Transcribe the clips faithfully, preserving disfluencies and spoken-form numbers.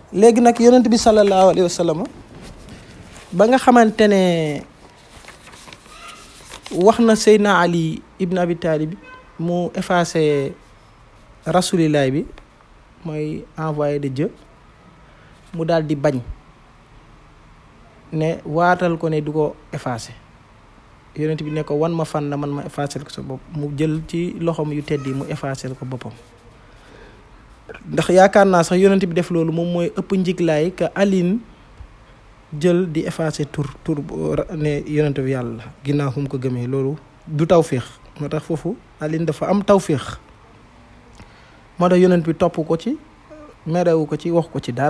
léegi nag yonent bi sallallahu alayhi wa sallam ba nga xamante ne wax na Seydina Ali ibn Abi Talib mu effacé rasulillahi bi mooy envoyé de Dieu mu daal di bañ ne waatal ko ne du ko effacé yonent bi ne ko wan ma fan na man ma effacé ko sa bopp mu jël ci loxoom yu tedd yi mu effacé ko boppam. ndax yaakaar naa sax yonent bi def loolu moom mooy ëpp njiglaay ka Aline jël di effacer tur tur ne yonent bi yàlla ginnaaw fu mu ko gëmee loolu du tawféex moo tax foofu Aline dafa am tawféex moo tax yonent bi topp ko ci merewu ko ci wax ko ci dara.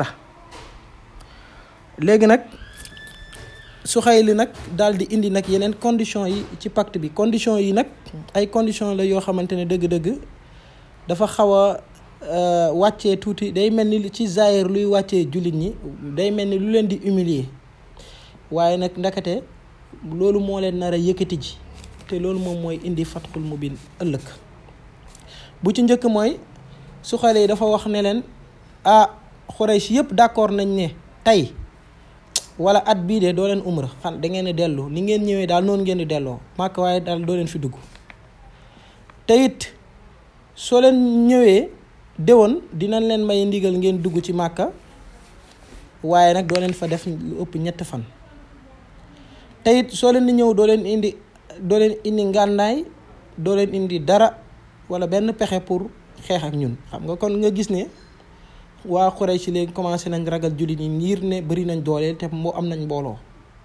léegi nag Suxayli nag daal di indi nag yeneen conditions yi ci pacte bi conditions yi nag ay conditions la yoo xamante ne dëgg-dëgg dafa xaw a wàccee tuuti day mel ni ci zaahir luy wàccee jullit ñi day mel ni lu leen di humilier waaye nag ndakate loolu moo leen nar a yëkkati ji te loolu moom mooy indi fatxul mubin ëllëg. bu ci njëkk mooy Suxayli yi dafa wax ne leen ah Xuraysh yëpp d'accord nañ ne tey wala at bii de doo leen umra xam da ngeen di dellu ni ngeen ñëwee daal noonu ngeen di delloo Màkka waaye daal doo leen fi dugg te it soo leen ñëwee déwoon dinañ leen may ndigal ngeen dugg ci Màkka waaye nag doo leen fa def lu ëpp ñett fan te it soo leen di ñëw doo leen indi doo leen indi ngànnaay doo leen indi dara wala benn pexe pour xeex ak ñun. xam nga kon nga gis ne waa Quraysh léegi commencé nañ ragal jullit ñi ngir ne bari nañ doole te moo am nañ mbooloo.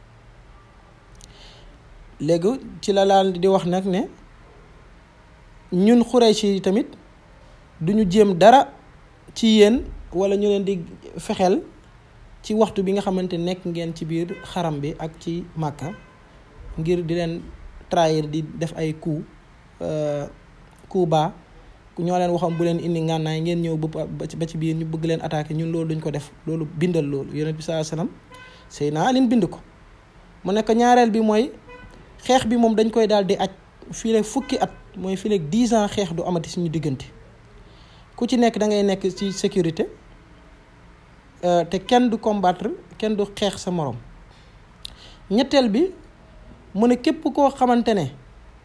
léegi ci la laal di wax nag ne ñun Quraysh yi tamit duñu jéem dara ci yéen wala ñu leen di fexeel ci waxtu bi nga xamante nekk ngeen ci biir xaram bi ak ci Màkka ngir di leen trahir di def ay coup coup bas ñoo leen waxoon bu leen indi ngànnaay ngeen ñëw ba ci biir ñu bëgg leen attaquer ñun loolu duñ ko def loolu bindal loolu yonent bi sallallahu alayhi wasallam Seydina Ali bind ko. mu nekk ñaareel bi mooy xeex bi moom dañ koy daal di aj fii rek fukki at mooy fii rek dix ans xeex du amati suñu diggante ku ci nekk da ngay nekk ci sécurité te kenn du combattre kenn du xeex sa morom. ñetteel bi mu ne képp koo xamante ne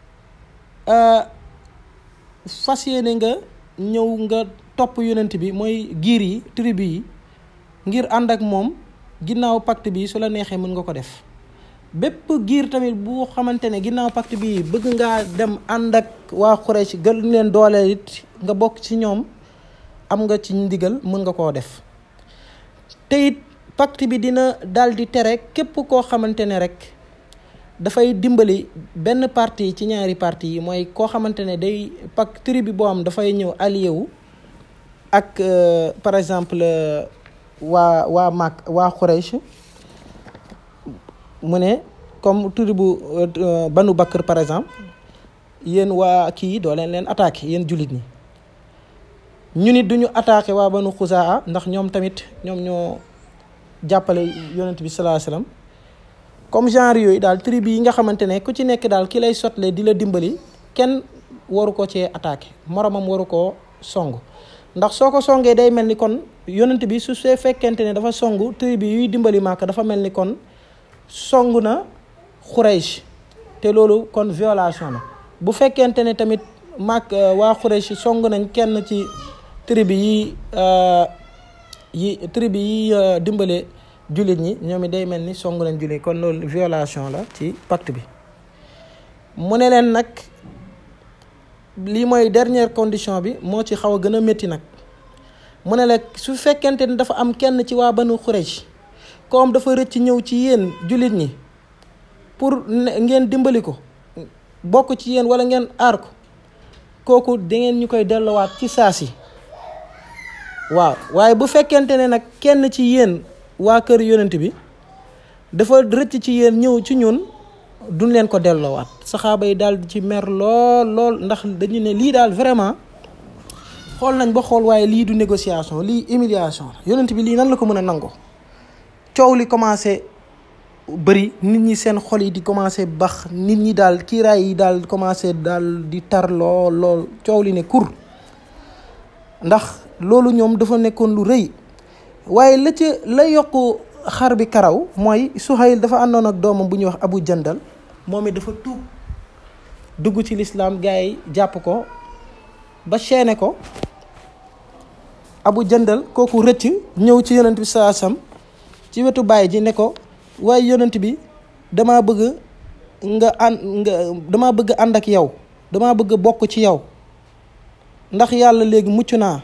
fas yéene nga ñëw nga topp yonent bi mooy giir yi tribu yi ngir ànd ak moom ginnaaw pacte bi su la neexee mën nga ko def. bépp giir tamit bu xamante ne ginnaaw pacte bi bëgg ngaa dem ànd ak waa Quraysh gën leen doole it nga bokk ci ñoom am nga ci ndigal mën nga koo def. te it pacte bi dina dal di tere képp koo xamante ne rek dafay dimbali benn parti ci ñaari parti yi mooy koo xamante ne day pacte tribu boo am dafay ñëw allié wu ak par exemple waa waa Mak waa Quraysh mu ne comme tribu Banu Bakr par exemple yéen waa kii doo leen leen attaqué yéen jullit ñi ñu nit duñu attaqué waa Banu Xuzaa ndax ñoom tamit ñoom ñoo jàppale yonent bi sallallahu alayhi wasallam comme genre yooyu daal tribu yi nga xamante ne ku ci nekk daal ki lay sotle di la dimbali kenn waru ko cee attaqué moromam waru koo song ndax soo ko songee day mel ni kon yonent bi su see fekkente ne dafa song tribu yuy dimbali Màkka dafa mel ni kon song na Quraysh te loolu kon violation la. bu fekkente ne tamit Màkk waa Quraysh song nañ kenn ci tribu yi yi tribu yi dimbale jullit ñi ñoom it day mel ni song nañ jullit kon loolu violation la ci pacte bi. mu ne leen nag lii mooy dernière condition bi moo ci xaw a gën a métti nag mu ne la su fekkente ne dafa am kenn ci waa Banu Quraysh comme dafa rëcc ñëw ci yéen jullit ñi pour ngeen dimbali ko bokk ci yéen wala ngeen aar ko kooku dangeen ñu koy delluwaat ci saa si. waaw waaye bu fekkente ne nag kenn ci yéen waa kër yonent bi dafa rëcc ci yéen ñëw ci ñun duñ leen ko delloowaat. saxaaba yi daal di ci mer lool lool ndax dañu ne lii daal vraiment xool nañ ba xool waaye lii du négociation lii humiliation la yonent bi lii nan la ko mën a nangoo. coow li commencé bëri nit ñi seen xol yi di commencé bax nit ñi daal kiiraay yi daal commencé daal di tar lool lool coow li ne kur ndax loolu ñoom dafa nekkoon lu rëy waaye la ca la yokku xar bi karaw mooy Suhayl dafa àndoon ak doomam bu ñuy wax Abu Jandal moom it dafa tuub dugg ci lislaam gars yi jàpp ko ba chaîné ko. Abu Jandal kooku rëcc ñëw ci yonent bi saa sam ci wetu baay ji ne ko waaye yonent bi damaa bëgg nga ànd nga damaa bëgg ànd ak yow damaa bëgg bokk ci yow ndax yàlla léegi mucc naa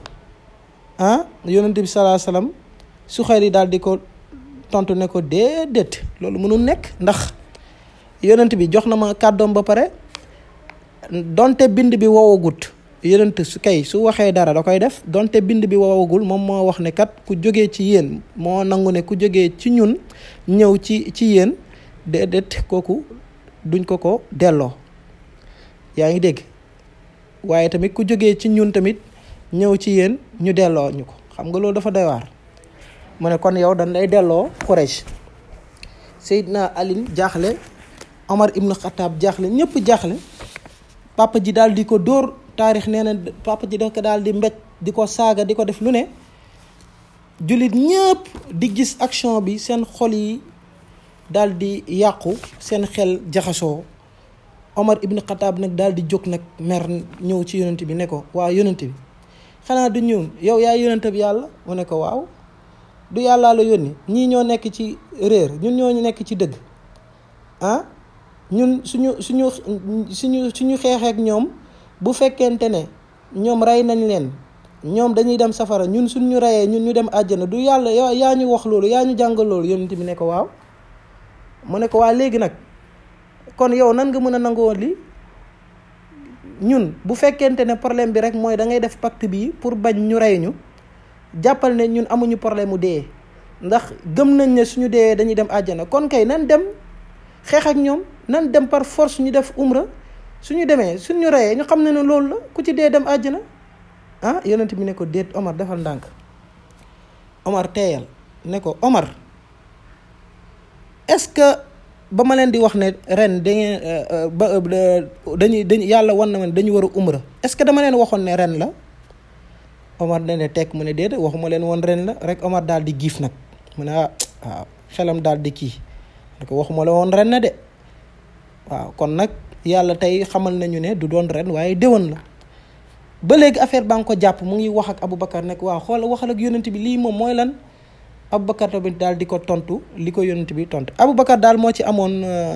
ah yonent bi salaa salaam Suhayl yi daal di ko tontu ne ko déedéet loolu mënul nekk ndax yonent bi jox na ma kàddoom ba pare donte bind bi wowagut yonent su kay su waxee dara da koy def donte bind bi wowagul moom moo wax ne kat ku jógee ci yéen moo nangu ne ku jógee ci ñun ñëw ci ci yéen déedéet kooku duñ ko ko delloo yaa ngi dégg waaye tamit ku jógee ci ñun tamit ñëw ci yéen ñu delloo ñu ko xam nga loolu dafa doy waar mu ne kon yow dañ lay delloo Quraysh. Seydina Ali jaaxle Omar ibn Khattab jaaxle ñëpp jaaxle papa ji daal di ko dóor taarix nee na papa ji da ko daal di mbéj di ko saaga di ko def lu ne jullit ñëpp di gis action bi seen xol yi daal di yàqu seen xel jaxasoo Omar ibn Khattab nag daal di jóg nag mer ñëw ci yonent bi ne ko waaw yonent bi xanaa du ñëw yow yaay yonent bi yàlla mu ne ko waaw du yàllaa la yónni ñii ñoo nekk ci réer ñun ñoo nekk ci dëgg ah ñun suñu suñu suñu suñu xeexeek ñoom bu fekkente ne ñoom rey nañ leen ñoom dañuy dem safara ñun suñ ñu reyee ñun ñu dem àjjana du yàlla yaa yaa ñu wax loolu yaa ñu jàngal loolu yonent bi ne ko waaw mu ne ko waa léegi nag kon yow nan nga mën a nangoo li ñun bu fekkente ne problème bi rek mooy da ngay def pacte bii pour bañ ñu rey ñu jàppal ne ñun amuñu problème mu dee ndax gëm nañ ne suñu dee dañuy dem àjjana kon kay nan dem xeex ak ñoom nan dem par force ñu def umra suñu demee suñu reyee ñu xam ne ne loolu la ku ci dee dem àjjana ah yonent bi ne ko déet Omar defal ndànk Omar teeyal ne ko Omar est-ce que ba ma leen di wax ne ren da ngeen ba dañuy dañu yàlla wan na ma ne dañu war a umra est-ce que dama leen waxoon ne ren la Omar ne ne tekk mu ne déedéet waxuma leen woon ren la rek Omar daal di giif nag mu ne ah waaw xelam daal di kii ne ko waxuma la woon ren na de waaw kon nag yàlla tey xamal nañu ne du doon ren waaye déwén la ba léegi affaire baa ngi ko jàpp mu ngi wax ak Aboubacar nekk waaw xool waxal ak yonent bi lii moom mooy lan Aboubacar tamit daal di ko tontu li ko yonent bi tontu Aboubacar daal moo ci amoon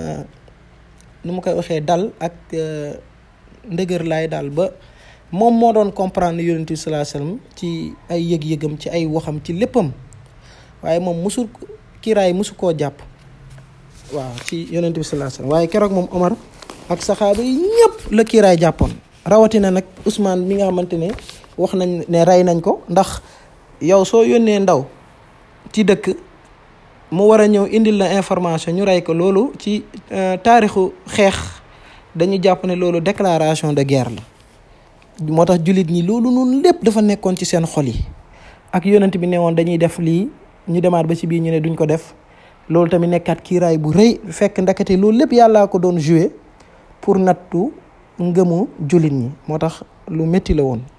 nu mu koy waxee dal ak ndëgër laay daal ba moom moo doon comprendre yonent bi sallallahu alayhi wasallam ci ay yëg-yëgam ci ay waxam ci léppam waaye moom musul kiiraay musu koo jàpp waaw ci yonent bi sallallahu alayhi wasallam waaye keroog moom Omar ak saxaaba yi ñëpp la kiiraay jàppoon rawatina nag Ousmane mi nga xamante ne wax nañ ne rey nañ ko ndax yow soo yónnee ndaw ci dëkk mu war a ñëw indil la information ñu rey ko loolu ci taarixu xeex dañu jàpp ne loolu déclaration de guerre la moo tax jullit ñi loolu noonu lépp dafa nekkoon ci seen xol yi ak yonent bi ne woon dañuy def lii ñu demaat ba ci biir ñu ne duñ ko def loolu tamit nekkaat kiiraay bu rëy fekk ndakate loolu lépp yàllaa ko doon joué pour nattu ngëmu jullit ñi moo tax lu métti la woon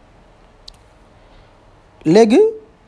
léegi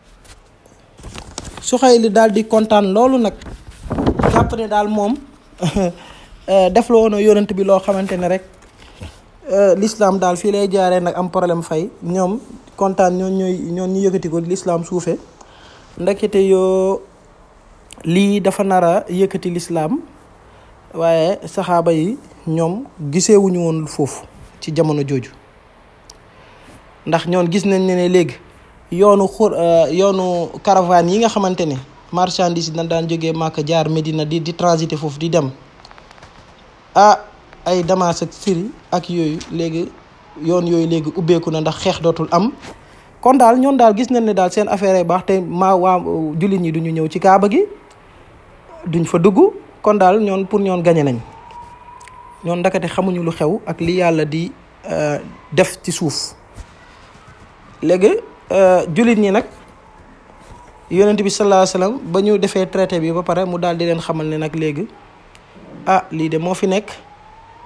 Suhayl daal di kontaan loolu nag jàpp ne daal moom def la woon yonent bi loo xamante ne rek l'islam daal fii lay jaaree nag am problème fay ñoom kontaan ñoon ñooy ñoon ñu yëkkati ko l'islam suufe ndekete yoo lii dafa nar a yëkkati l'islam waaye saxaaba yi ñoom giseewuñu woon foofu ci jamono jooju ndax ñoon gis nañ ne léegi yoonu xur yoonu caravane yi nga xamante ne marchandise yi dañ daan jógee Makka jaar Medina di di transiter foofu di dem ah ay Damas ak Syrie ak yooyu léegi yoon yooyu léegi ubbeeku na ndax xeex dootul am kon daal ñoon daal gis nañ ne daal seen affaire yi baax te maa waa jullit ñi duñu ñëw ci kaaba gi duñ fa dugg kon daal ñoon pour ñoon gañe nañ ñoon ndakate xamuñu lu xew ak li yàlla di def ci suuf léegi jullit ñi nag yonent bi sallallahu alayhi wasallam ba ñu defee traité bi ba pare mu daal di leen xamal ne nag léegi ah lii de moo fi nekk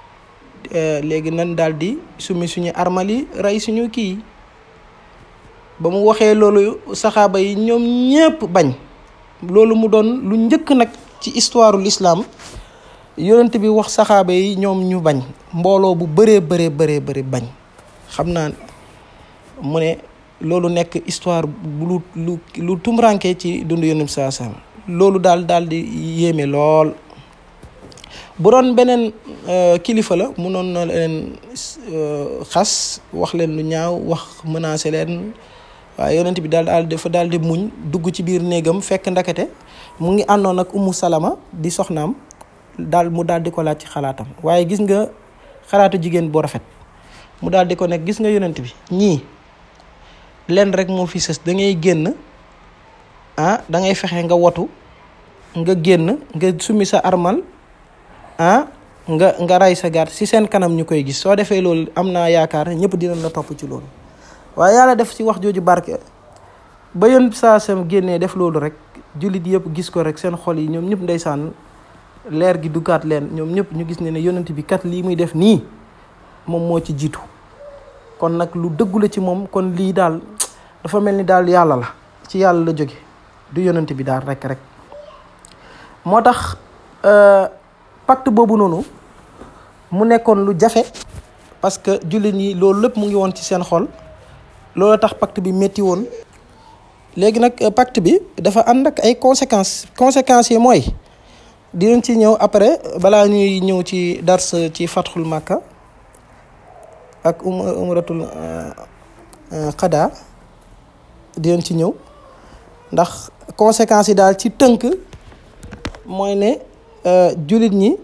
léegi nan daal di summi suñu armal yi rey suñu kii ba mu waxee loolu saxaaba yi ñoom ñépp bañ. loolu mu doon lu njëkk nag ci histoire l'islam yonent bi wax saxaaba yi ñoom ñu bañ mbooloo bu bëree bëree bëree bëri bañ xam naa mu ne loolu nekk histoire bu lu lu lu tumranke ci dundu yonent bi saa sam loolu daal daal di yéeme lool. bu doon beneen kilifa la munoon na leen xas wax leen lu ñaaw wax menacé leen waaye yonent bi daal daal dafa daal di muñ dugg ci biir néegam fekk ndakate mu ngi àndoon ak Ummu Salama di soxnaam daal mu daal di ko laaj ci xalaatam waaye gis nga xalaatu jigéen bu rafet mu daal di ko nekk gis nga yonent bi ñii leen rek moo fi sës da ngay génn ah da ngay fexe nga wotu nga génn nga summi sa armal ah nga nga ray sa gàtt ci seen kanam ñu koy gis soo defee loolu am naa yaakaar ñëpp dinañ la topp ci loolu. waaye yàlla def ci wax jooju barke ba yoon saa sam génnee def loolu rek jullit yëpp gis ko rek seen xol yi ñoom ñëpp ndeysaan leer gi duggaat leen ñoom ñëpp ñu gis ne ne yonent bi kat lii muy def nii moom moo ci jiitu kon nag lu dëggu la ci moom kon lii daal dafa mel ni daal yàlla la ci yàlla la jóge du yonent bi daal rek rek moo tax pacte boobu noonu mu nekkoon lu jafe parce que jullit ñi loolu lépp mu ngi woon ci seen xol loolu tax pacte bi métti woon. léegi nag pacte bi dafa ànd ak ay conséquences conséquences yi mooy dinañ ci ñëw après balaa ñuy ñëw ci dars ci fatxul Makka ak um umratul qada dinañ ci ñëw ndax conséquences yi daal ci tënk mooy ne jullit ñi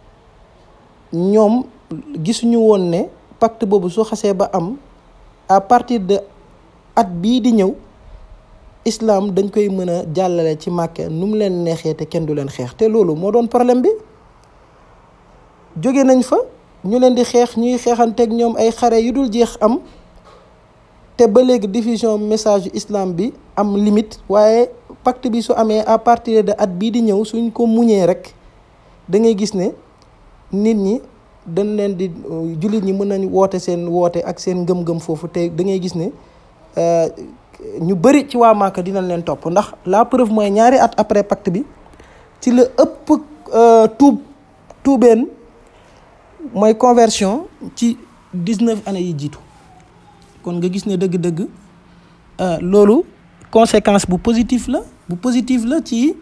ñoom gisuñu woon ne pacte boobu su xasee ba am à partir de at bii di ñëw islam dañ koy mën a jàllale ci Màkka nu mu leen neexee te kenn du leen xeex te loolu moo doon problème bi jóge nañ fa ñu leen di xeex ñuy xeexanteeg ñoom ay xare yu dul jeex am te ba léegi diffusion message islam bi am limite waaye pacte bi su amee à partir de at bii di ñëw suñ ko muñee rek da ngay gis ne nit ñi dañ leen di jullit ñi mën nañ woote seen woote ak seen ngëm-ngëm foofu te da ngay gis ne ñu bëri ci waa Màkka dinañ leen topp ndax la preuve mooy ñaari at après pacte bi ci la ëpp tuub tuubeen mooy conversion ci dix-neuf années yi jiitu kon nga gis ne dëgg-dëgg loolu conséquence bu positif la bu positif la ci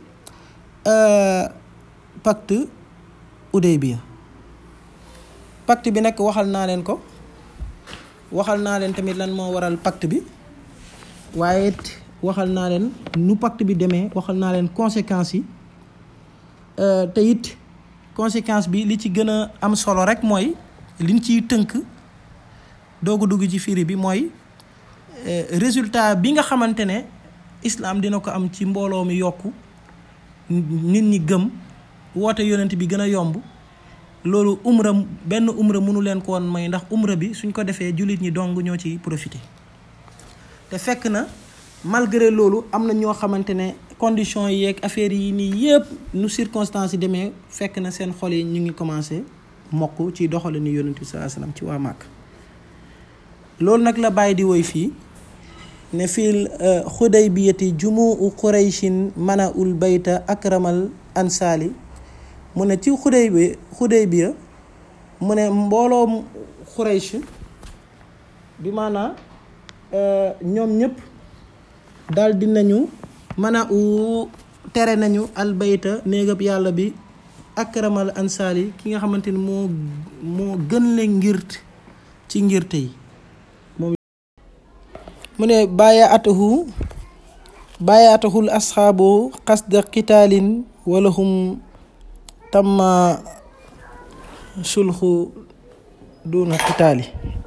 pacte Hudaybiya pacte bi nag waxal naa leen ko waxal naa leen tamit lan moo waral pacte bi waaye it waxal naa leen nu pacte bi demee waxal naa leen conséquences yi te it conséquence bi li ci gën a am solo rek mooy liñ ciy tënk doogu dugg ci firi bi mooy résultat bi nga xamante ne islam dina ko am ci mbooloo mi yokku nit ñi gëm woote yonent bi gën a yomb loolu umra benn umra mënu leen ko woon may ndax umra bi suñ ko defee jullit ñi dong ñoo ci profité te fekk na malgré loolu am na ñoo xamante ne conditions yi yeeg affaires yi nii yëpp nu circonstances yi demee fekk na seen xol yi ñu ngi commencé mokk ci doxale ni yonent bi sallallahu alayhi wasallam ci waa Màkka loolu nag la bàyyi di woy fii ne fil xudaybiyati jumuu qurayshin mana ul bayta akramal ansaali mu ne ci xudaybi xudaybiya mu ne mbooloo xuraysh bi maanaa ñoom ñëpp daal dinañu mana u tere nañu albayta néegab yàlla bi akramal ansaali ki nga xamante ni moo moo gën leen ngirt ci ngirte yi moom mu ne bàyya atahu bàyya atahul asxaabu xasda qitaalin walahum tamma sulxu duna qitaali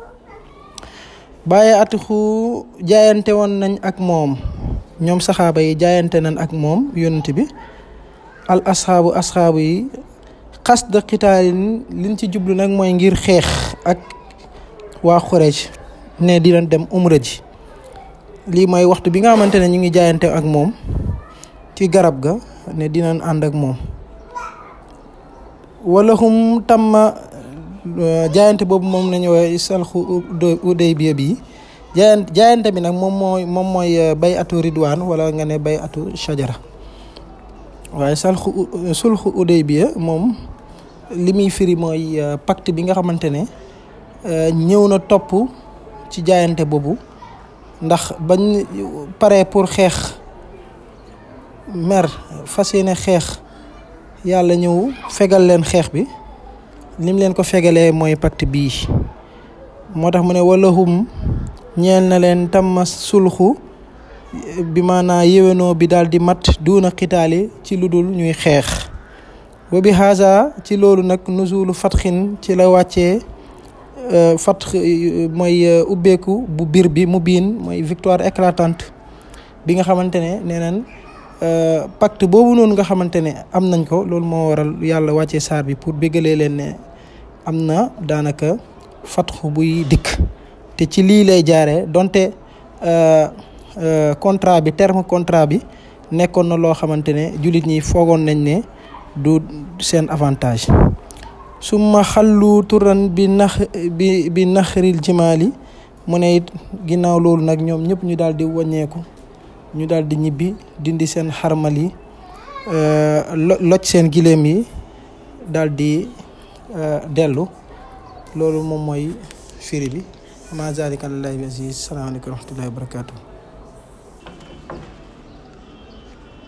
bàyyi atuxu jaayante woon nañ ak moom ñoom saxaaba yi jaayante nañ ak moom yonent bi al asxaabu asxaabu yi xasda qitaalin liñ ci jublu nag mooy ngir xeex ak waa Xuraysh ne dinañ dem umra ji lii mooy waxtu bi nga xamante ne ñu ngi jaayante ak moom ci garab ga ne dinañ ànd ak moom wala hum tamma jaayante boobu moom nañu woowee salxu Hudaybiya bi jaayante jaayante bi nag moom mooy moom mooy bay atu ridwaan wala nga ne bay atu shajara waaye salxu sulxu Udaybiya moom li muy firi mooy pacte bi nga xamante ne ñëw na topp ci jaayante boobu ndax bañ pare pour xeex mer fas yéene xeex yàlla ñëw fegal leen xeex bi lim leen ko fegalee mooy pacte bii moo tax mu ne walahum ñeel na leen tamma sulxu bi maanaa yéwénoo bi daal di mat duuna xitaali ci lu dul ñuy xeex wa bi haza ci loolu nag nuzulu fatxin ci la wàccee fatx mooy ubbeeku bu biir bi mu biin mooy victoire éclatante bi nga xamante ne nee nañ pacte boobu noonu nga xamante ne am nañ ko loolu moo waral yàlla wàccee saar bi pour béggalee leen ne am na daanaka fatxu buy dikk te ci lii lay jaaree donte contrat bi terme contrat bi nekkoon na loo xamante ne jullit ñi foogoon nañ ne du seen avantage summa xallu turan bi nax bi bi naxaril jimaali mu ne it ginnaaw loolu nag ñoom ñëpp ñu daal di wàññeeku ñu daal di ñibbi dindi seen xarmal yi loj seen giléem yi daal di dellu loolu moom mooy firi bi ma zalika alallahi bi aziz salaamaaleykum wa rahmatullahi wa barakatuh